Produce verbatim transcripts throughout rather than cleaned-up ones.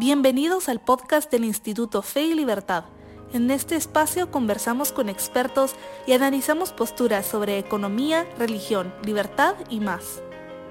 Bienvenidos al podcast del Instituto Fe y Libertad. En este espacio conversamos con expertos y analizamos posturas sobre economía, religión, libertad y más.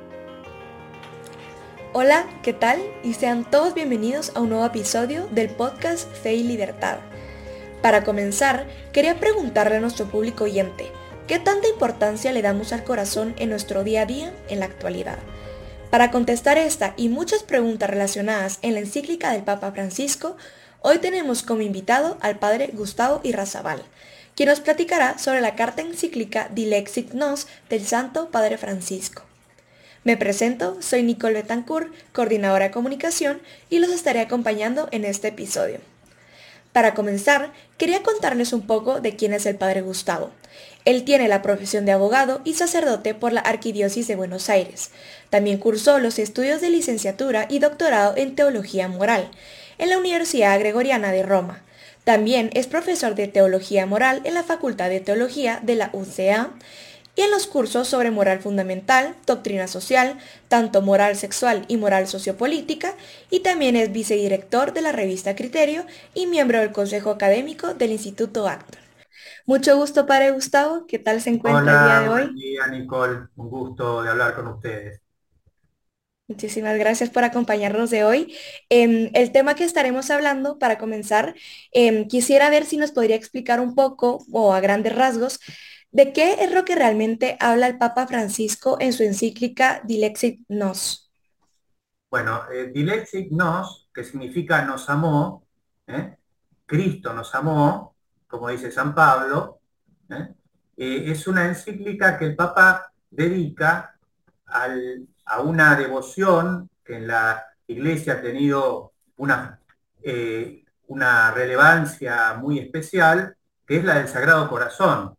Hola, ¿qué tal? Y sean todos bienvenidos a un nuevo episodio del podcast Fe y Libertad. Para comenzar, quería preguntarle a nuestro público oyente, ¿qué tanta importancia le damos al corazón en nuestro día a día en la actualidad? Para contestar esta y muchas preguntas relacionadas en la encíclica del Papa Francisco, hoy tenemos como invitado al padre Gustavo Irrazabal, quien nos platicará sobre la carta encíclica Dilexit Nos del Santo Padre Francisco. Me presento, soy Nicole Betancourt, coordinadora de comunicación, y los estaré acompañando en este episodio. Para comenzar, quería contarles un poco de quién es el padre Gustavo. Él tiene la profesión de abogado y sacerdote por la Arquidiócesis de Buenos Aires. También cursó los estudios de licenciatura y doctorado en Teología Moral en la Universidad Gregoriana de Roma. También es profesor de Teología Moral en la Facultad de Teología de la U C A y en los cursos sobre moral fundamental, doctrina social, tanto moral sexual y moral sociopolítica, y también es vicedirector de la revista Criterio y miembro del Consejo Académico del Instituto Acton. Mucho gusto, padre Gustavo. ¿Qué tal se encuentra el día de Hola, buen hoy? día, Nicole. Un gusto de hablar con ustedes. Muchísimas gracias por acompañarnos de hoy. Em, el tema que estaremos hablando, para comenzar, em, quisiera ver si nos podría explicar un poco, o a grandes rasgos, de qué es lo que realmente habla el Papa Francisco en su encíclica Dilexit Nos. Bueno, eh, Dilexit Nos, que significa nos amó, ¿eh? Cristo nos amó, como dice San Pablo, ¿eh? Eh, es una encíclica que el Papa dedica al- a una devoción que en la Iglesia ha tenido una, eh, una relevancia muy especial, que es la del Sagrado Corazón.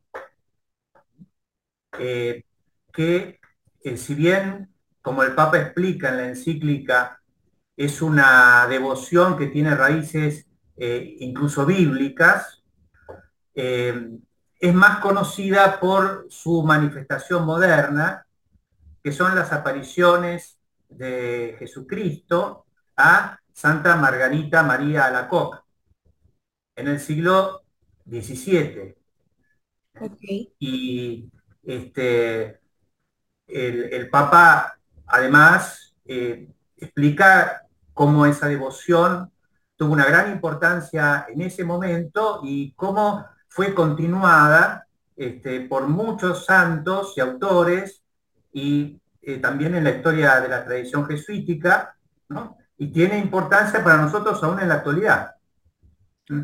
eh, que eh, si bien, como el Papa explica en la encíclica, es una devoción que tiene raíces eh, incluso bíblicas, eh, es más conocida por su manifestación moderna, que son las apariciones de Jesucristo a Santa Margarita María Alacoque en el siglo diecisiete. Ok, Y este, el, el Papa además eh, explica cómo esa devoción tuvo una gran importancia en ese momento y cómo fue continuada este, por muchos santos y autores y eh, también en la historia de la tradición jesuítica, ¿no? Y tiene importancia para nosotros aún en la actualidad. ¿Mm? ok,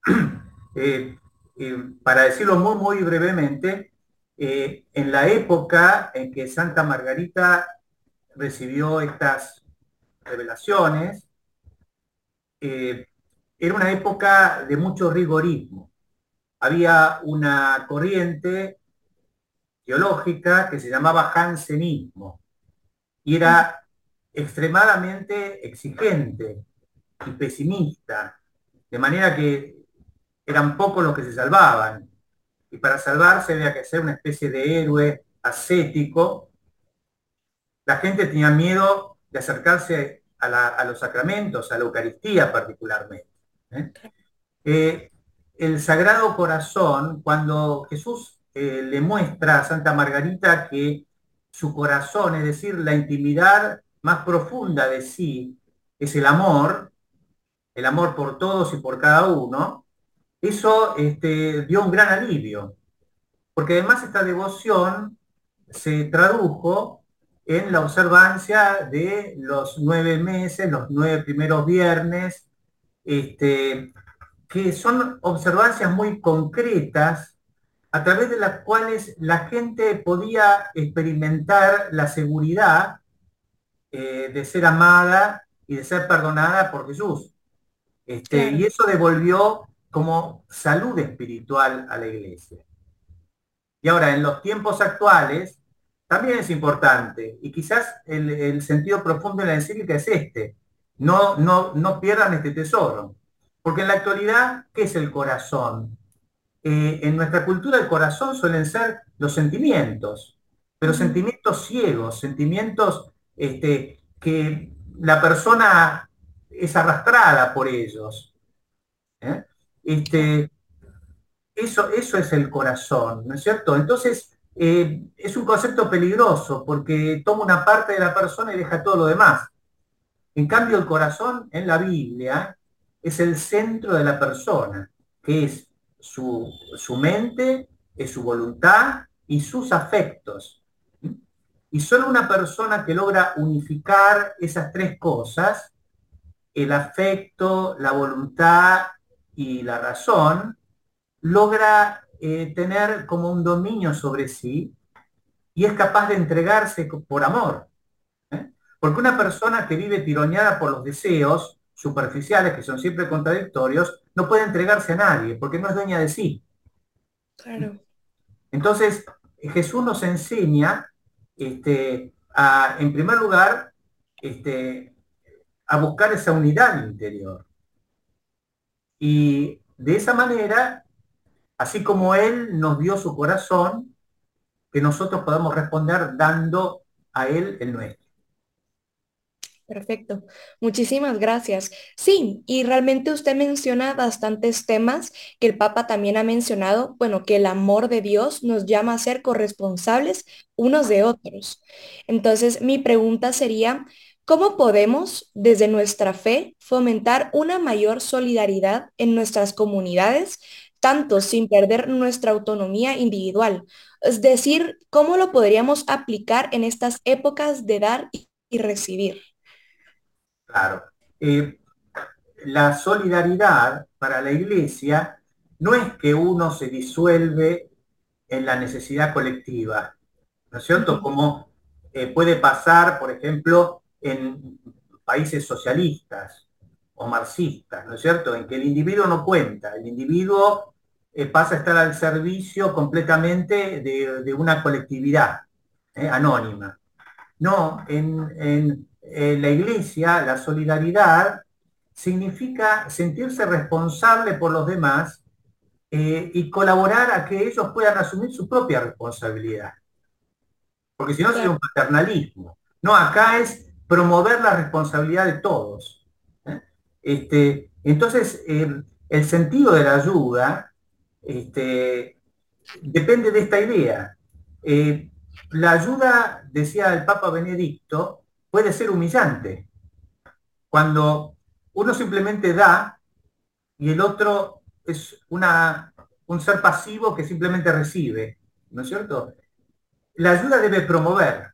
Eh, eh, para decirlo muy, muy brevemente, eh, en la época en que Santa Margarita recibió estas revelaciones, eh, era una época de mucho rigorismo. Había una corriente teológica que se llamaba jansenismo y era extremadamente exigente y pesimista, de manera que eran pocos los que se salvaban. Y para salvarse había que ser una especie de héroe ascético. La gente tenía miedo de acercarse a, la, a los sacramentos, a la Eucaristía particularmente. ¿eh? Eh, el Sagrado Corazón, cuando Jesús eh, le muestra a Santa Margarita que su corazón, es decir, la intimidad más profunda de sí, es el amor, el amor por todos y por cada uno, eso este, dio un gran alivio. Porque además esta devoción se tradujo en la observancia de los nueve meses, los nueve primeros viernes, este, que son observancias muy concretas a través de las cuales la gente podía experimentar la seguridad eh, de ser amada y de ser perdonada por Jesús. Este, claro. y eso devolvió como salud espiritual a la iglesia. Y ahora, en los tiempos actuales, también es importante, y quizás el, el sentido profundo de la encíclica es este, no, no, no pierdan este tesoro, porque en la actualidad, ¿qué es el corazón? Eh, en nuestra cultura el corazón suelen ser los sentimientos, pero Ujú. sentimientos ciegos, sentimientos este, que la persona es arrastrada por ellos. ¿eh? Este, eso, eso es el corazón, ¿no es cierto? Entonces, eh, es un concepto peligroso porque toma una parte de la persona y deja todo lo demás. En cambio, el corazón en la Biblia es el centro de la persona, que es su, su mente, es su voluntad y sus afectos. Y solo una persona que logra unificar esas tres cosas, el afecto, la voluntad y la razón, logra eh, tener como un dominio sobre sí y es capaz de entregarse por amor. ¿eh? Porque una persona que vive tironeada por los deseos superficiales, que son siempre contradictorios, no puede entregarse a nadie, porque no es dueña de sí. Claro. Entonces, Jesús nos enseña, este, a, en primer lugar, este, a buscar esa unidad interior. Y de esa manera, así como Él nos dio su corazón, que nosotros podamos responder dando a Él el nuestro. Perfecto. Muchísimas gracias. Sí, y realmente usted menciona bastantes temas que el Papa también ha mencionado, bueno, que el amor de Dios nos llama a ser corresponsables unos de otros. Entonces, mi pregunta sería, ¿cómo podemos, desde nuestra fe, fomentar una mayor solidaridad en nuestras comunidades, tanto sin perder nuestra autonomía individual? Es decir, ¿cómo lo podríamos aplicar en estas épocas de dar y y recibir? Claro. Eh, la solidaridad para la iglesia no es que uno se disuelve en la necesidad colectiva, ¿no es cierto? Ujú. Como eh, puede pasar, por ejemplo, en países socialistas o marxistas, ¿no es cierto? En que el individuo no cuenta, el individuo eh, pasa a estar al servicio completamente de, de una colectividad eh, anónima. No, en, en, en la iglesia la solidaridad significa sentirse responsable por los demás eh, y colaborar a que ellos puedan asumir su propia responsabilidad. Porque si no sería Claro. un paternalismo. No, acá es promover la responsabilidad de todos. ¿eh? Este, entonces, eh, el sentido de la ayuda este, depende de esta idea. Eh, la ayuda, decía el Papa Benedicto, puede ser humillante. Cuando uno simplemente da y el otro es una, un ser pasivo que simplemente recibe, ¿no es cierto? La ayuda debe promover.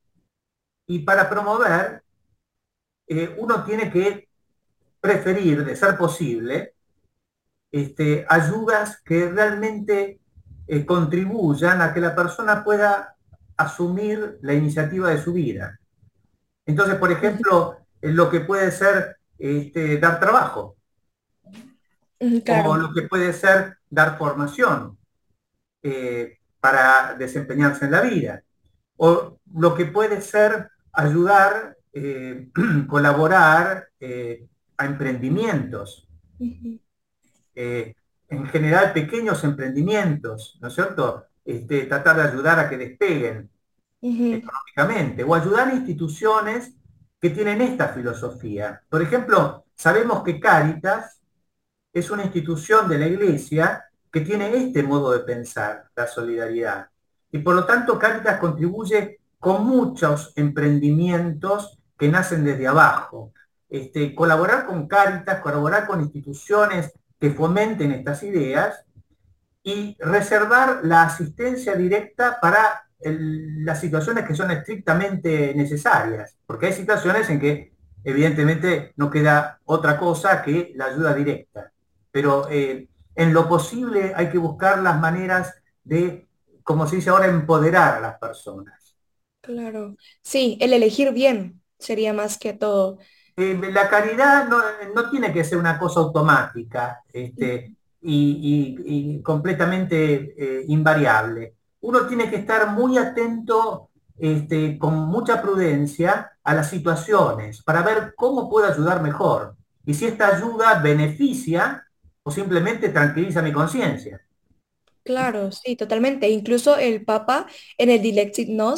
Y para promover, eh, uno tiene que preferir, de ser posible, este, ayudas que realmente eh, contribuyan a que la persona pueda asumir la iniciativa de su vida. Entonces, por Ujú, ejemplo, en lo que puede ser este, dar trabajo, ujú, o claro. lo que puede ser dar formación eh, para desempeñarse en la vida, o lo que puede ser ayudar, eh, colaborar eh, a emprendimientos, Ujú, eh, en general pequeños emprendimientos, ¿no es cierto? Este, tratar de ayudar a que despeguen ujú, económicamente, o ayudar a instituciones que tienen esta filosofía. Por ejemplo, sabemos que Cáritas es una institución de la Iglesia que tiene este modo de pensar, la solidaridad. Y por lo tanto, Cáritas contribuye con muchos emprendimientos que nacen desde abajo. Este, colaborar con Cáritas, colaborar con instituciones que fomenten estas ideas y reservar la asistencia directa para el, las situaciones que son estrictamente necesarias, porque hay situaciones en que evidentemente no queda otra cosa que la ayuda directa, pero eh, en lo posible hay que buscar las maneras de, como se dice ahora, empoderar a las personas. claro. Sí, el elegir bien sería más que todo. Eh, la caridad no, no, tiene que ser una cosa automática este, y, y, y, completamente eh, invariable. Uno tiene que estar muy atento, este, con mucha prudencia a las situaciones para ver cómo puedo ayudar mejor y si esta ayuda beneficia o simplemente tranquiliza mi conciencia. Claro, sí, totalmente. Incluso el Papa en el Dilexit Nos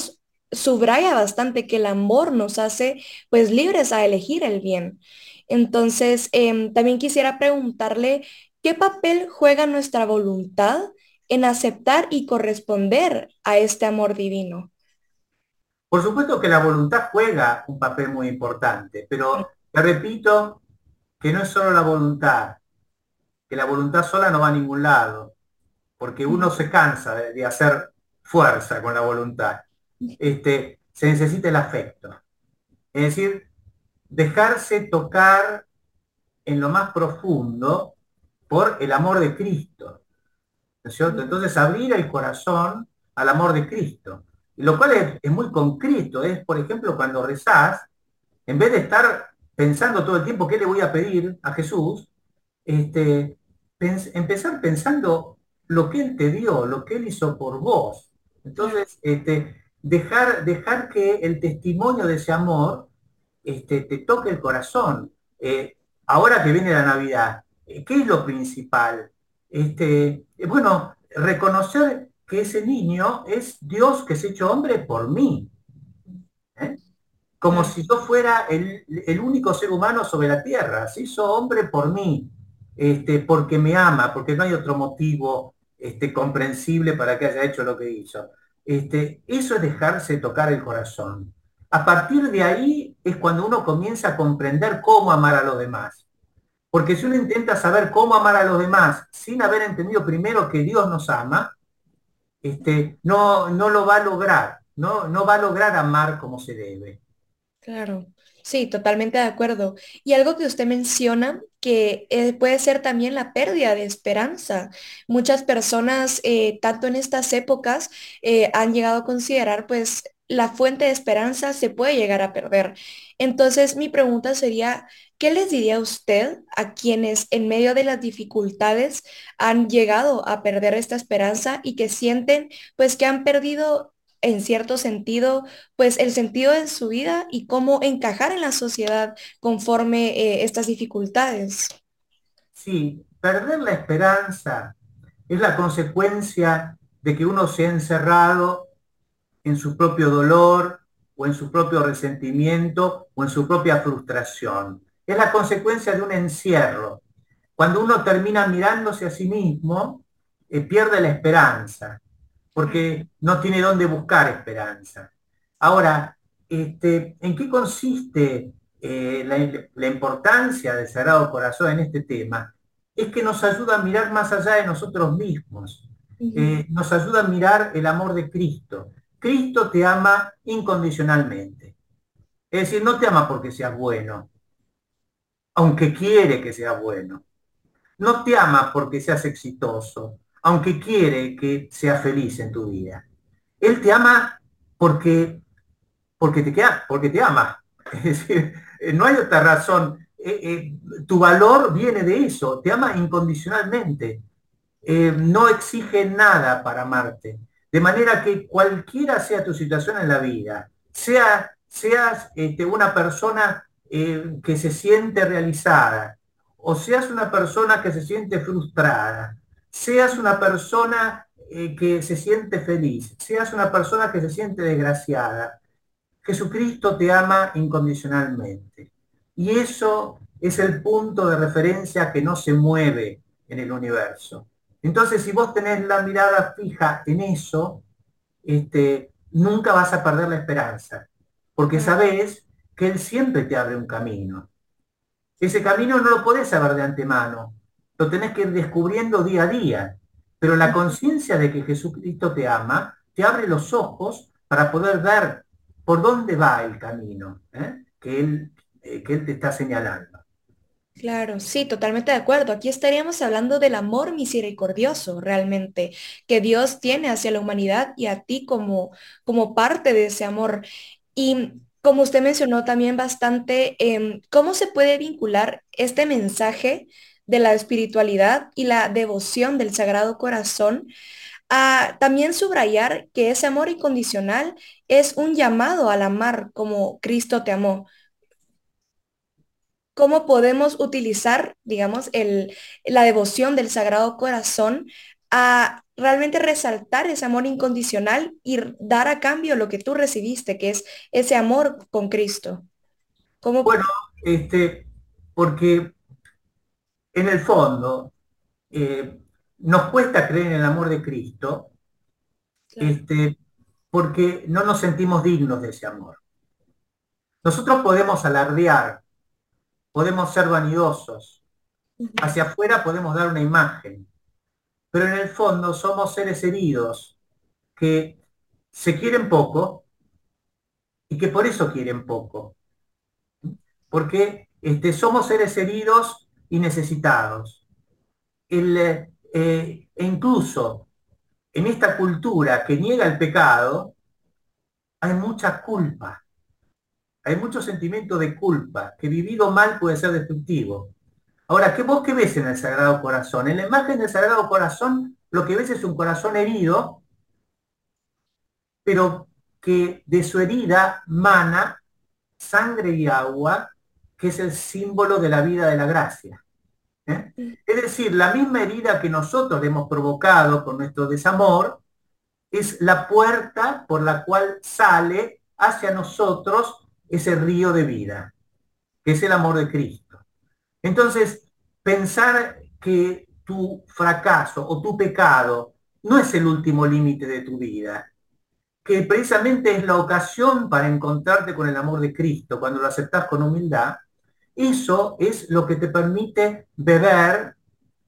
subraya bastante que el amor nos hace pues libres a elegir el bien. Entonces, em, también quisiera preguntarle, ¿qué papel juega nuestra voluntad en aceptar y corresponder a este amor divino? Por supuesto que la voluntad juega un papel muy importante, pero te repito que no es solo la voluntad, que la voluntad sola no va a ningún lado, porque uno se cansa de, de hacer fuerza con la voluntad. Este, se necesita el afecto. Es decir, dejarse tocar en lo más profundo por el amor de Cristo, ¿no es cierto? Entonces abrir el corazón al amor de Cristo, y lo cual es, es muy concreto, es por ejemplo cuando rezás, en vez de estar pensando todo el tiempo qué le voy a pedir a Jesús, este, pens empezar pensando lo que Él te dio, lo que Él hizo por vos. Claro, Entonces, este, dejar, dejar que el testimonio de ese amor este, te toque el corazón. Eh, ahora que viene la Navidad, eh, ¿qué es lo principal? Este, eh, bueno, reconocer que ese niño es Dios que se ha hecho hombre por mí. ¿Eh? Como claro. si yo fuera el, el único ser humano sobre la tierra. Se hizo hombre por mí, este, porque me ama, porque no hay otro motivo este, comprensible para que haya hecho lo que hizo. Este, eso es dejarse tocar el corazón. A partir de ahí es cuando uno comienza a comprender cómo amar a los demás. Porque si uno intenta saber cómo amar a los demás sin haber entendido primero que Dios nos ama, este, no, no lo va a lograr, no, no va a lograr amar como se debe. Claro, sí, totalmente de acuerdo. Y algo que usted menciona, que eh, puede ser también la pérdida de esperanza. Muchas personas, eh, tanto en estas épocas, eh, han llegado a considerar, pues, la fuente de esperanza se puede llegar a perder. Entonces, mi pregunta sería, ¿qué les diría usted a quienes en medio de las dificultades han llegado a perder esta esperanza y que sienten, pues, que han perdido en cierto sentido pues el sentido de su vida y cómo encajar en la sociedad conforme eh, estas dificultades? Sí, perder la esperanza es la consecuencia de que uno se ha encerrado en su propio dolor o en su propio resentimiento o en su propia frustración. Es la consecuencia de un encierro. Cuando uno termina mirándose a sí mismo, eh, pierde la esperanza, porque no tiene dónde buscar esperanza. Ahora, este, ¿en qué consiste eh, la, la importancia del Sagrado Corazón en este tema? Es que nos ayuda a mirar más allá de nosotros mismos, Ujú. eh, nos ayuda a mirar el amor de Cristo. Cristo te ama incondicionalmente. Es decir, no te ama porque seas bueno, aunque quiere que seas bueno. No te ama porque seas exitoso, aunque quiere que seas feliz en tu vida. Él te ama porque, porque, te, queda, porque te ama. Es decir, eh, no hay otra razón. Eh, eh, tu valor viene de eso. Te ama incondicionalmente. Eh, no exige nada para amarte. De manera que cualquiera sea tu situación en la vida, sea, seas este, una persona eh, que se siente realizada, o seas una persona que se siente frustrada, seas una persona eh, que se siente feliz, seas una persona que se siente desgraciada, Jesucristo te ama incondicionalmente. Y eso es el punto de referencia que no se mueve en el universo. Entonces, si vos tenés la mirada fija en eso, este, nunca vas a perder la esperanza, porque Ah, sabés que Él siempre te abre un camino. Ese camino no lo podés saber de antemano, lo tenés que ir descubriendo día a día, pero la conciencia de que Jesucristo te ama te abre los ojos para poder ver por dónde va el camino, ¿eh? que, él, eh, que Él te está señalando. claro, sí, totalmente de acuerdo. Aquí estaríamos hablando del amor misericordioso realmente que Dios tiene hacia la humanidad y a ti como, como parte de ese amor. Y como usted mencionó también bastante, em, ¿cómo se puede vincular este mensaje de la espiritualidad y la devoción del Sagrado Corazón a también subrayar que ese amor incondicional es un llamado al amar como Cristo te amó? ¿Cómo podemos utilizar, digamos, el, la devoción del Sagrado Corazón a realmente resaltar ese amor incondicional y r- dar a cambio lo que tú recibiste, que es ese amor con Cristo. ¿Cómo? Bueno, este, porque en el fondo eh, nos cuesta creer en el amor de Cristo, Claro. este, porque no nos sentimos dignos de ese amor. Nosotros podemos alardear, podemos ser vanidosos, Ujú. hacia afuera podemos dar una imagen, pero en el fondo somos seres heridos que se quieren poco y que por eso quieren poco, porque este, somos seres heridos y necesitados. El, eh, e incluso en esta cultura que niega el pecado, hay mucha culpa, hay mucho sentimiento de culpa, que vivido mal puede ser destructivo. Ahora, ¿qué vos qué ves en el Sagrado Corazón? En la imagen del Sagrado Corazón, lo que ves es un corazón herido, pero que de su herida mana sangre y agua, que es el símbolo de la vida de la gracia. ¿eh? Es decir, la misma herida que nosotros le hemos provocado con nuestro desamor, es la puerta por la cual sale hacia nosotros ese río de vida, que es el amor de Cristo. Entonces, pensar que tu fracaso o tu pecado no es el último límite de tu vida, que precisamente es la ocasión para encontrarte con el amor de Cristo, cuando lo aceptas con humildad, eso es lo que te permite beber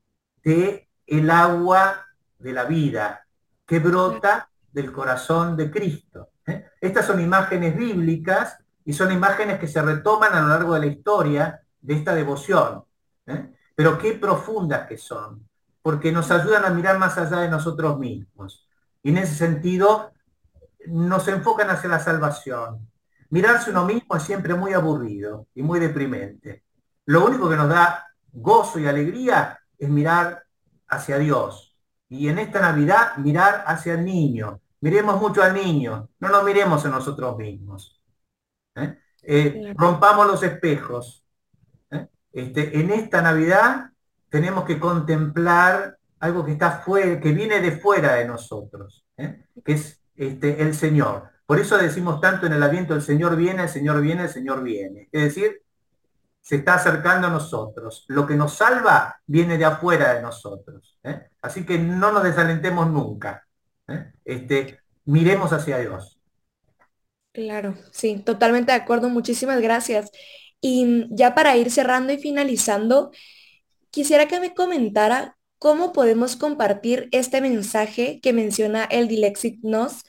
de el agua de la vida que brota del corazón de Cristo. ¿eh? Estas son imágenes bíblicas y son imágenes que se retoman a lo largo de la historia de esta devoción. ¿eh? Pero qué profundas que son, porque nos ayudan a mirar más allá de nosotros mismos. Y en ese sentido nos enfocan hacia la salvación. Mirarse uno mismo es siempre muy aburrido y muy deprimente. Lo único que nos da gozo y alegría es mirar hacia Dios. Y en esta Navidad mirar hacia el niño. Miremos mucho al niño, no nos miremos en nosotros mismos. ¿eh? Eh, Claro. rompamos los espejos. ¿eh? Este, en esta Navidad tenemos que contemplar algo que está fuera, que viene de fuera de nosotros, ¿eh? que es este, el Señor. Por eso decimos tanto en el Adviento, el Señor viene, el Señor viene, el Señor viene. Es decir, se está acercando a nosotros. Lo que nos salva viene de afuera de nosotros. ¿eh? Así que no nos desalentemos nunca. ¿eh? Este, miremos hacia Dios. Claro, sí, totalmente de acuerdo. Muchísimas gracias. Y mm, ya para ir cerrando y finalizando, quisiera que me comentara cómo podemos compartir este mensaje que menciona el Dilexit Nos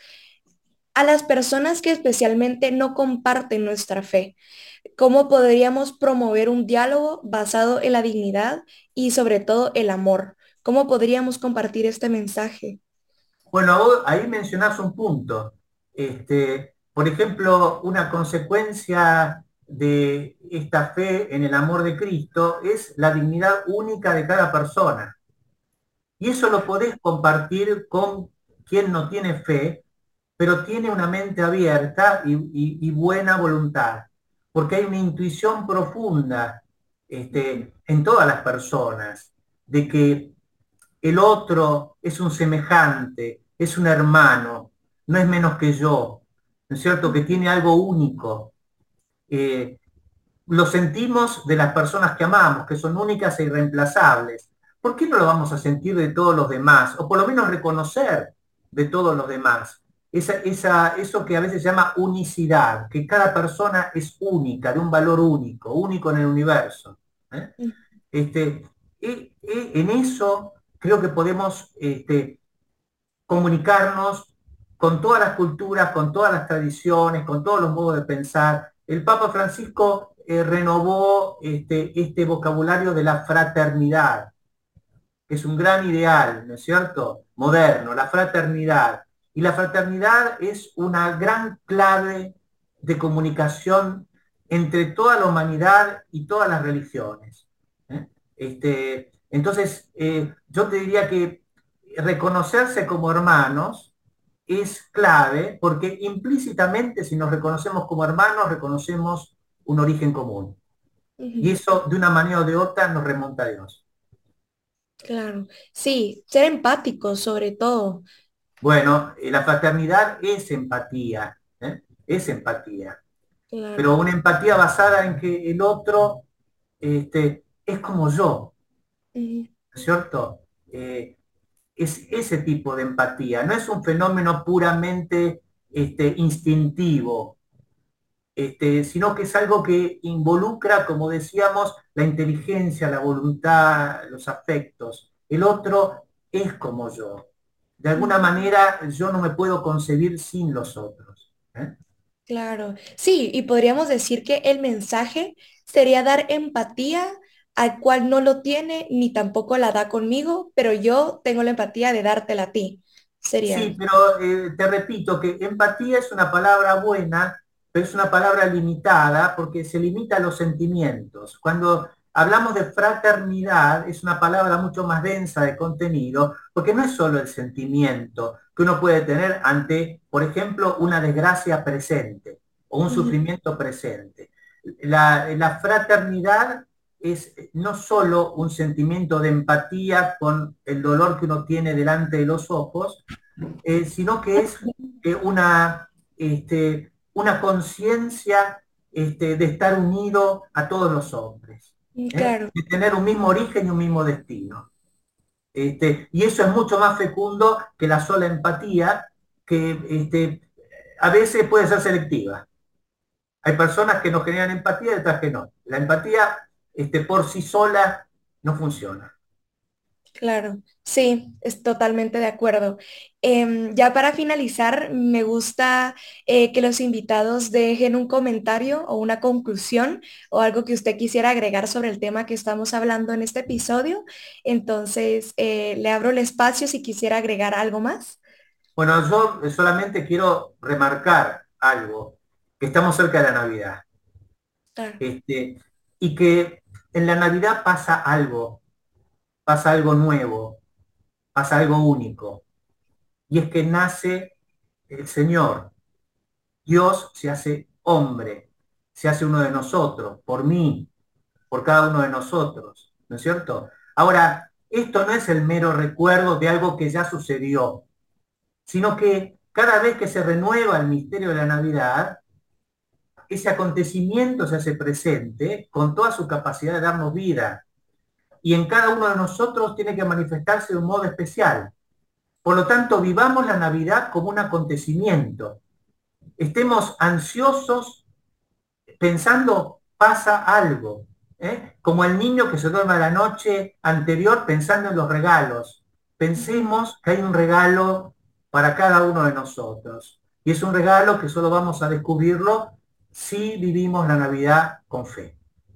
a las personas que especialmente no comparten nuestra fe. ¿Cómo podríamos promover un diálogo basado en la dignidad y sobre todo el amor? ¿Cómo podríamos compartir este mensaje? Bueno, vos ahí mencionás un punto. Este, por ejemplo, una consecuencia de esta fe en el amor de Cristo es la dignidad única de cada persona. Y eso lo podés compartir con quien no tiene fe, pero tiene una mente abierta y, y- y buena voluntad, porque hay una intuición profunda este, en todas las personas de que el otro es un semejante, es un hermano, no es menos que yo, ¿no es cierto? Que tiene algo único. Eh, lo sentimos de las personas que amamos, que son únicas e irreemplazables. ¿Por qué no lo vamos a sentir de todos los demás? O por lo menos reconocer de todos los demás. Esa, esa, eso que a veces se llama unicidad, que cada persona es única, de un valor único, único en el universo. ¿eh? Este, e- e- en eso creo que podemos este, comunicarnos con todas las culturas, con todas las tradiciones, con todos los modos de pensar. El Papa Francisco eh, renovó este, este vocabulario de la fraternidad, que es un gran ideal, ¿no es cierto? Moderno, la fraternidad. Y la fraternidad es una gran clave de comunicación entre toda la humanidad y todas las religiones. ¿eh? Este, entonces, eh, yo te diría que reconocerse como hermanos es clave porque implícitamente si nos reconocemos como hermanos, reconocemos un origen común. Y Ujú. eso de una manera o de otra nos remonta a Dios. Claro. Sí, ser empáticos sobre todo. Bueno, eh, la fraternidad es empatía, ¿eh? Es empatía, Claro. pero una empatía basada en que el otro este, es como yo, Ujú. ¿no es cierto? Eh, es ese tipo de empatía, no es un fenómeno puramente este, instintivo, este, sino que es algo que involucra, como decíamos, la inteligencia, la voluntad, los afectos. El otro es como yo. De alguna Ujú. manera yo no me puedo concebir sin los otros. ¿Eh? Claro, sí, y podríamos decir que el mensaje sería dar empatía al cual no lo tiene ni tampoco la da conmigo, pero yo tengo la empatía de dártela a ti. Sí, Sería. pero eh, te repito que empatía es una palabra buena, pero es una palabra limitada porque se limita a los sentimientos. Cuando hablamos de fraternidad es una palabra mucho más densa de contenido, porque no es solo el sentimiento que uno puede tener ante, por ejemplo, una desgracia presente o un Ujú. sufrimiento presente. La, la fraternidad es no solo un sentimiento de empatía con el dolor que uno tiene delante de los ojos, eh, sino que es eh, una, este, una conciencia este, de estar unido a todos los hombres, ¿eh? Claro, De tener un mismo origen y un mismo destino. Este, y eso es mucho más fecundo que la sola empatía, que este, a veces puede ser selectiva. Hay personas que nos generan empatía y otras que no. La empatía este, por sí sola no funciona. claro, sí, es totalmente de acuerdo. Em, ya para finalizar, me gusta eh, que los invitados dejen un comentario o una conclusión o algo que usted quisiera agregar sobre el tema que estamos hablando en este episodio. Entonces, eh, le abro el espacio si quisiera agregar algo más. Bueno, yo solamente quiero remarcar algo, que estamos cerca de la Navidad. Claro. Este, y que en la Navidad pasa algo, pasa algo nuevo, pasa algo único, y es que nace el Señor. Dios se hace hombre, se hace uno de nosotros, por mí, por cada uno de nosotros, ¿no es cierto? Ahora, esto no es el mero recuerdo de algo que ya sucedió, sino que cada vez que se renueva el misterio de la Navidad, ese acontecimiento se hace presente con toda su capacidad de darnos vida. Y en cada uno de nosotros tiene que manifestarse de un modo especial. Por lo tanto, vivamos la Navidad como un acontecimiento. Estemos ansiosos pensando pasa algo, ¿eh? Como el niño que se duerme la noche anterior pensando en los regalos. Pensemos que hay un regalo para cada uno de nosotros. Y es un regalo que solo vamos a descubrirlo si vivimos la Navidad con fe.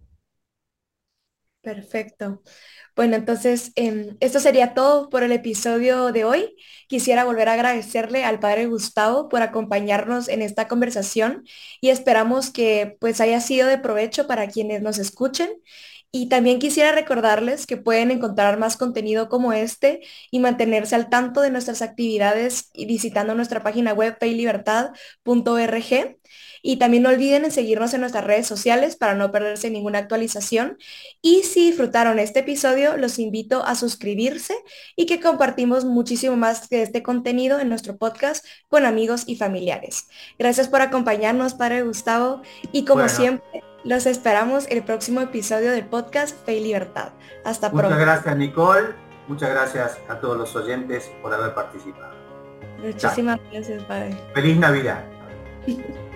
Perfecto. Bueno, entonces, em, esto sería todo por el episodio de hoy. Quisiera volver a agradecerle al padre Gustavo por acompañarnos en esta conversación y esperamos que pues haya sido de provecho para quienes nos escuchen. Y también quisiera recordarles que pueden encontrar más contenido como este y mantenerse al tanto de nuestras actividades y visitando nuestra página web fe y libertad punto org. Y también no olviden en seguirnos en nuestras redes sociales para no perderse ninguna actualización. Y si disfrutaron este episodio, los invito a suscribirse y que compartimos muchísimo más de este contenido en nuestro podcast con amigos y familiares. Gracias por acompañarnos, Padre Gustavo, y como Bueno, siempre, los esperamos el próximo episodio del podcast Fe y Libertad. Hasta muchas pronto. gracias Nicole, muchas gracias a todos los oyentes por haber participado. Chao. Muchísimas gracias, Padre. Feliz Navidad.